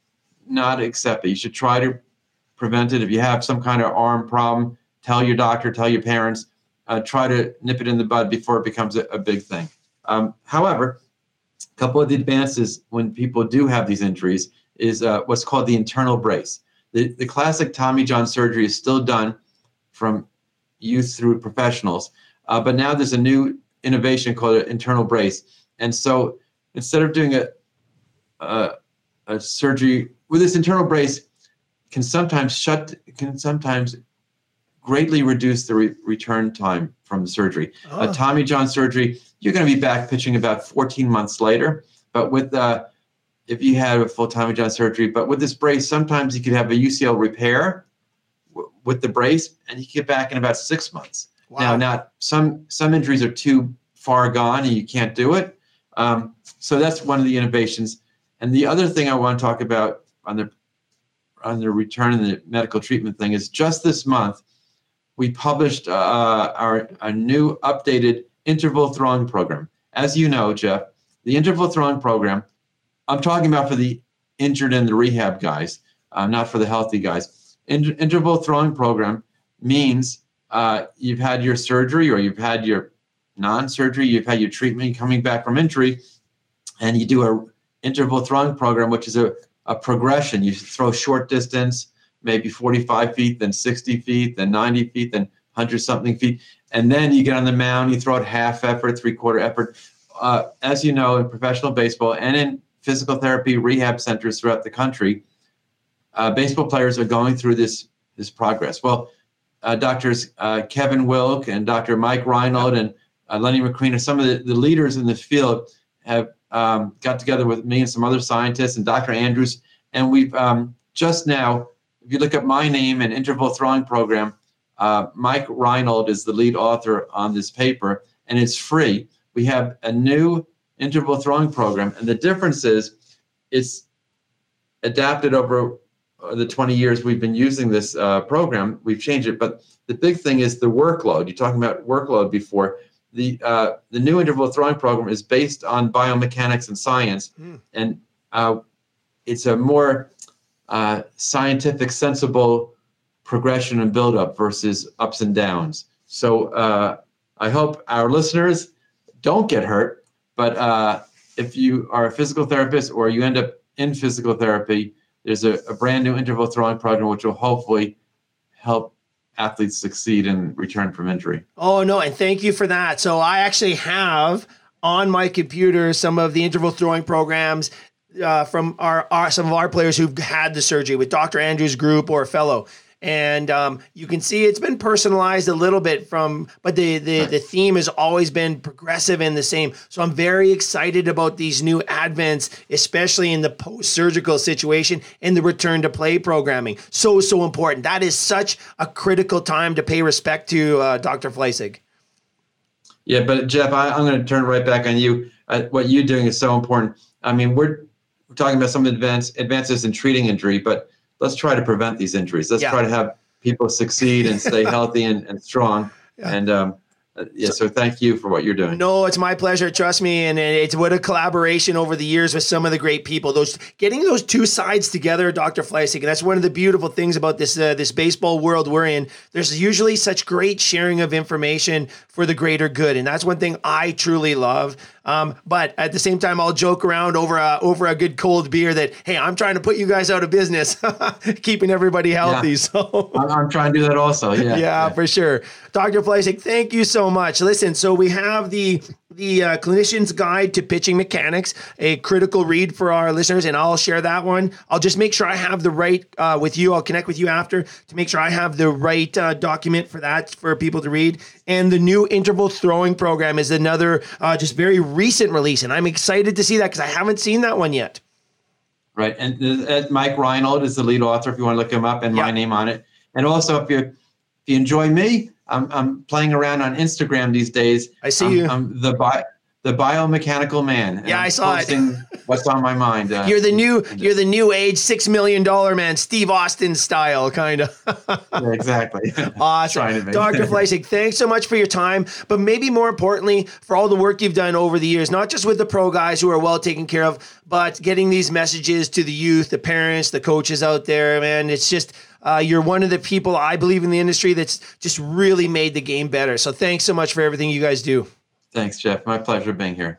not accept it. You should try to prevent it. If you have some kind of arm problem, tell your doctor, tell your parents, uh, try to nip it in the bud before it becomes a, a big thing. Um, however, a couple of the advances when people do have these injuries is uh, what's called the internal brace. The, the classic Tommy John surgery is still done from youth through professionals, uh, but now there's a new innovation called an internal brace. And so instead of doing a, a, a surgery with this internal brace, can sometimes shut, can sometimes greatly reduce the re- return time from the surgery. Oh. A Tommy John surgery, you're going to be back pitching about fourteen months later. But with uh, if you had a full Tommy John surgery, but with this brace, sometimes you could have a U C L repair w- with the brace, and you can get back in about six months. Wow. Now, not some some injuries are too far gone and you can't do it. Um, so that's one of the innovations. And the other thing I want to talk about on the on the return and the medical treatment thing is just this month, we published uh, our a new updated interval throwing program. As you know, Jeff, the interval throwing program, I'm talking about for the injured and the rehab guys, uh, not for the healthy guys. In- interval throwing program means uh, you've had your surgery or you've had your non-surgery, you've had your treatment coming back from injury, and you do a interval throwing program, which is a a progression. You throw short distance, maybe forty-five feet, then sixty feet, then ninety feet, then one hundred something feet. And then you get on the mound, you throw it half effort, three quarter effort. Uh, as you know, in professional baseball and in physical therapy rehab centers throughout the country, uh, baseball players are going through this, this progress. Well, uh, Doctors uh, Kevin Wilk and Doctor Mike Reinold and uh, Lenny McQueen are some of the, the leaders in the field, have Um, got together with me and some other scientists and Doctor Andrews, and we've um, just now, if you look at my name and interval throwing program, uh, Mike Reinold is the lead author on this paper, and it's free. We have a new interval throwing program, and the difference is it's adapted over the twenty years we've been using this uh, program. We've changed it, but the big thing is the workload. You're talking about workload before. The uh, the new interval throwing program is based on biomechanics and science, mm. and uh, it's a more uh, scientific, sensible progression and buildup versus ups and downs. So uh, I hope our listeners don't get hurt, but uh, if you are a physical therapist or you end up in physical therapy, there's a, a brand new interval throwing program which will hopefully help athletes succeed and return from injury. Oh, no, and thank you for that. So I actually have on my computer some of the interval throwing programs uh, from our, our some of our players who've had the surgery with Doctor Andrews' group or fellow. And um, you can see it's been personalized a little bit from, but the, the, the theme has always been progressive and the same. So I'm very excited about these new advents, especially in the post-surgical situation and the return to play programming. So, so important. That is such a critical time to pay respect to uh, Doctor Fleisig. Yeah, but Jeff, I, I'm going to turn right back on you. Uh, what you're doing is so important. I mean, we're, we're talking about some advance, advances in treating injury, but let's try to prevent these injuries. Let's yeah. try to have people succeed and stay healthy and, and strong. Yeah. And um, uh, yeah, so, so thank you for what you're doing. No, it's my pleasure. Trust me. And it's what a collaboration over the years with some of the great people. Those getting those two sides together, Doctor Fleisig. And that's one of the beautiful things about this uh, this baseball world we're in. There's usually such great sharing of information for the greater good. And that's one thing I truly love. Um, but at the same time, I'll joke around over a, over a good cold beer that, hey, I'm trying to put you guys out of business, keeping everybody healthy. Yeah. So I'm, I'm trying to do that also. Yeah, yeah, yeah. for sure. Doctor Fleisig, thank you so much. Listen, so we have the the uh, Clinician's Guide to Pitching Mechanics, a critical read for our listeners, and I'll share that one. I'll just make sure I have the right uh, with you. I'll connect with you after to make sure I have the right uh, document for that for people to read. And the new interval throwing program is another uh, just very recent release, and I'm excited to see that because I haven't seen that one yet. Right, and uh, Mike Reinold is the lead author if you want to look him up, and yeah. my name on it. And also, if you if you enjoy me, I'm I'm playing around on Instagram these days. I see I'm, you. I'm the bi- the biomechanical man. Yeah, I'm I saw it. What's on my mind? Uh, you're the new you're the new age six million dollar man, Steve Austin style, kind of. Yeah, exactly. Awesome, Doctor Fleisig, thanks so much for your time, but maybe more importantly, for all the work you've done over the years, not just with the pro guys who are well taken care of, but getting these messages to the youth, the parents, the coaches out there. Man, it's just. Uh, you're one of the people I believe in the industry that's just really made the game better. So thanks so much for everything you guys do. Thanks, Jeff. My pleasure being here.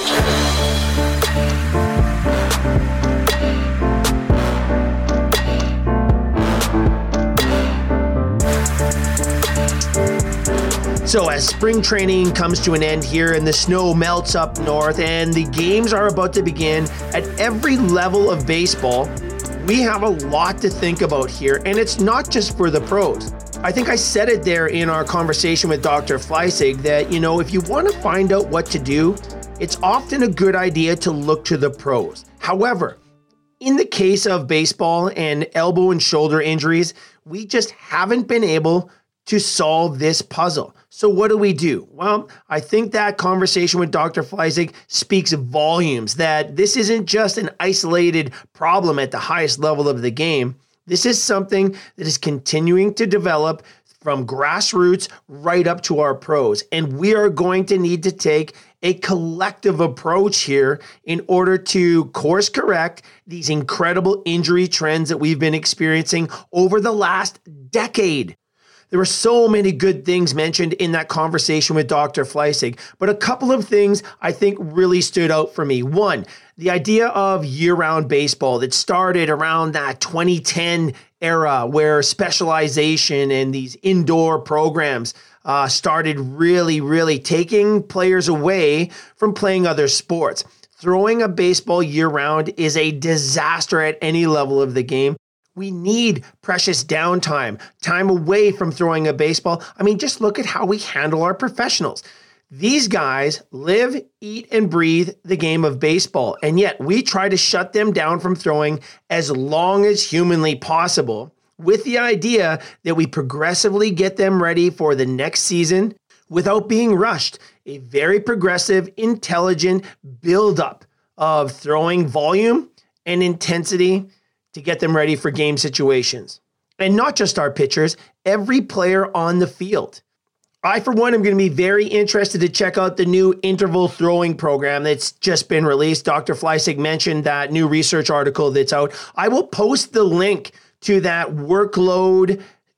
So as spring training comes to an end here and the snow melts up north and the games are about to begin at every level of baseball, we have a lot to think about here, and it's not just for the pros. I think I said it there in our conversation with Doctor Fleisig that, you know, if you want to find out what to do, it's often a good idea to look to the pros. However, in the case of baseball and elbow and shoulder injuries, we just haven't been able to solve this puzzle. So what do we do? Well, I think that conversation with Doctor Fleisig speaks volumes that this isn't just an isolated problem at the highest level of the game. This is something that is continuing to develop from grassroots right up to our pros. And we are going to need to take a collective approach here in order to course correct these incredible injury trends that we've been experiencing over the last decade. There were so many good things mentioned in that conversation with Doctor Fleisig, but a couple of things I think really stood out for me. One, the idea of year-round baseball that started around that twenty ten era where specialization and these indoor programs uh, started really, really taking players away from playing other sports. Throwing a baseball year-round is a disaster at any level of the game. We need precious downtime, time away from throwing a baseball. I mean, just look at how we handle our professionals. These guys live, eat, and breathe the game of baseball, and yet we try to shut them down from throwing as long as humanly possible with the idea that we progressively get them ready for the next season without being rushed. A very progressive, intelligent buildup of throwing volume and intensity to get them ready for game situations. And not just our pitchers, every player on the field. I, for one, am going to be very interested to check out the new interval throwing program that's just been released. Doctor Fleisig mentioned that new research article that's out. I will post the link to that workload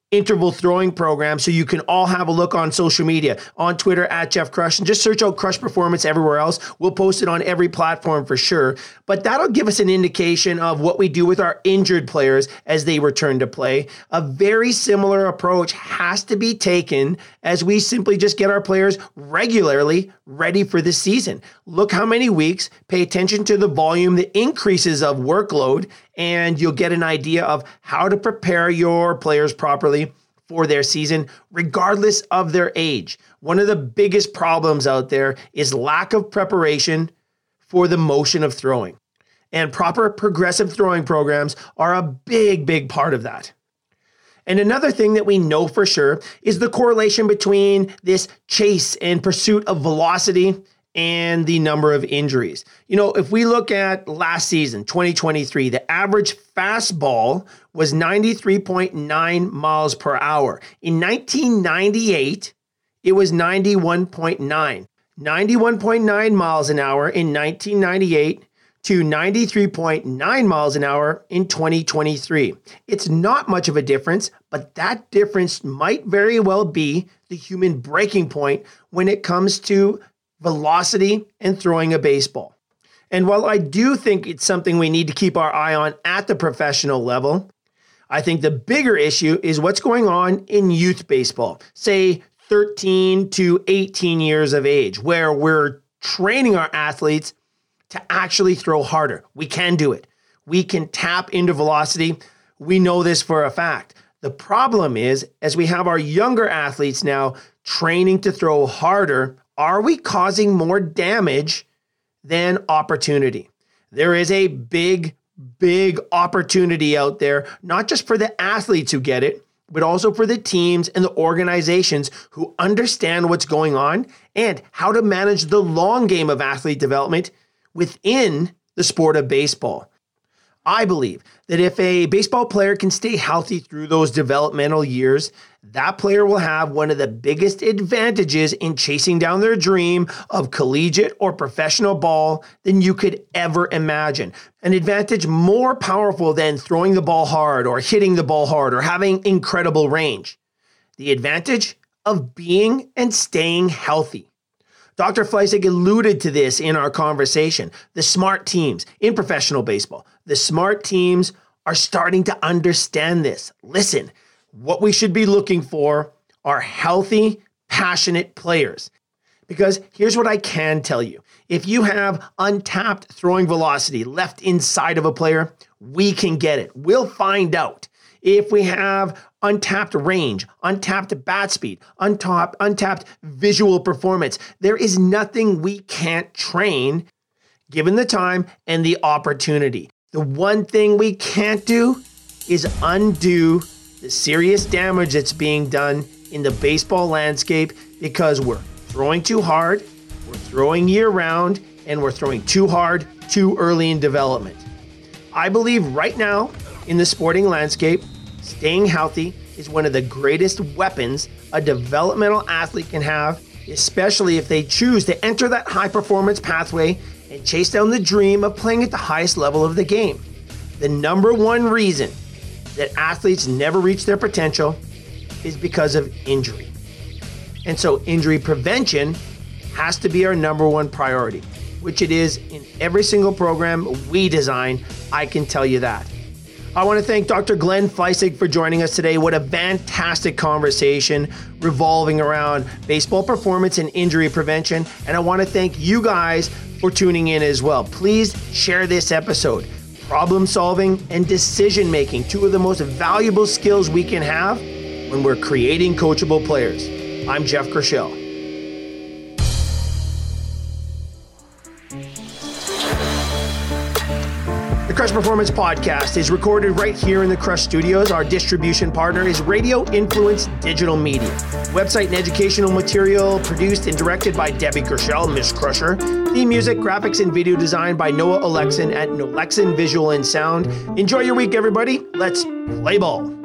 interval throwing program, so you can all have a look on social media, on Twitter at Jeff Crush, and just search out Crush Performance everywhere else. We'll post it on every platform for sure. But that'll give us an indication of what we do with our injured players as they return to play. A very similar approach has to be taken as we simply just get our players regularly ready for the season. Look how many weeks, pay attention to the volume, the increases of workload, and you'll get an idea of how to prepare your players properly for their season, regardless of their age. One of the biggest problems out there is lack of preparation for the motion of throwing. And proper progressive throwing programs are a big, big part of that. And another thing that we know for sure is the correlation between this chase and pursuit of velocity and the number of injuries. You know, if we look at last season, twenty twenty-three, the average fastball was ninety-three point nine miles per hour. In nineteen ninety-eight, it was ninety-one point nine. ninety-one point nine miles an hour in nineteen ninety-eight to ninety-three point nine miles an hour in twenty twenty-three. It's not much of a difference, but that difference might very well be the human breaking point when it comes to velocity and throwing a baseball. And while I do think it's something we need to keep our eye on at the professional level, I think the bigger issue is what's going on in youth baseball, say thirteen to eighteen years of age, where we're training our athletes to actually throw harder. We can do it. We can tap into velocity. We know this for a fact. The problem is, as we have our younger athletes now training to throw harder, are we causing more damage than opportunity? There is a big, big opportunity out there, not just for the athletes who get it, but also for the teams and the organizations who understand what's going on and how to manage the long game of athlete development within the sport of baseball. I believe that if a baseball player can stay healthy through those developmental years, that player will have one of the biggest advantages in chasing down their dream of collegiate or professional ball than you could ever imagine. An advantage more powerful than throwing the ball hard or hitting the ball hard or having incredible range. The advantage of being and staying healthy. Doctor Fleisig alluded to this in our conversation. The smart teams in professional baseball, the smart teams are starting to understand this. Listen, what we should be looking for are healthy, passionate players. Because here's what I can tell you. If you have untapped throwing velocity left inside of a player, we can get it. We'll find out. If we have untapped range, untapped bat speed, untapped, untapped visual performance, there is nothing we can't train given the time and the opportunity. The one thing we can't do is undo the serious damage that's being done in the baseball landscape because we're throwing too hard, we're throwing year round, and we're throwing too hard too early in development. I believe right now in the sporting landscape, staying healthy is one of the greatest weapons a developmental athlete can have, especially if they choose to enter that high performance pathway and chase down the dream of playing at the highest level of the game. The number one reason that athletes never reach their potential is because of injury. And so injury prevention has to be our number one priority, which it is in every single program we design, I can tell you that. I want to thank Doctor Glenn Fleisig for joining us today. What a fantastic conversation revolving around baseball performance and injury prevention. And I want to thank you guys for tuning in as well. Please share this episode. Problem solving and decision making, two of the most valuable skills we can have when we're creating coachable players. I'm Jeff Kershell. The Crush Performance Podcast is recorded right here in the Crush Studios. Our distribution partner is Radio Influence Digital Media. Website and educational material produced and directed by Debbie Kershell, Miss Crusher. Theme music, graphics, and video design by Noah Alexin at Nolexin Visual and Sound. Enjoy your week, everybody. Let's play ball.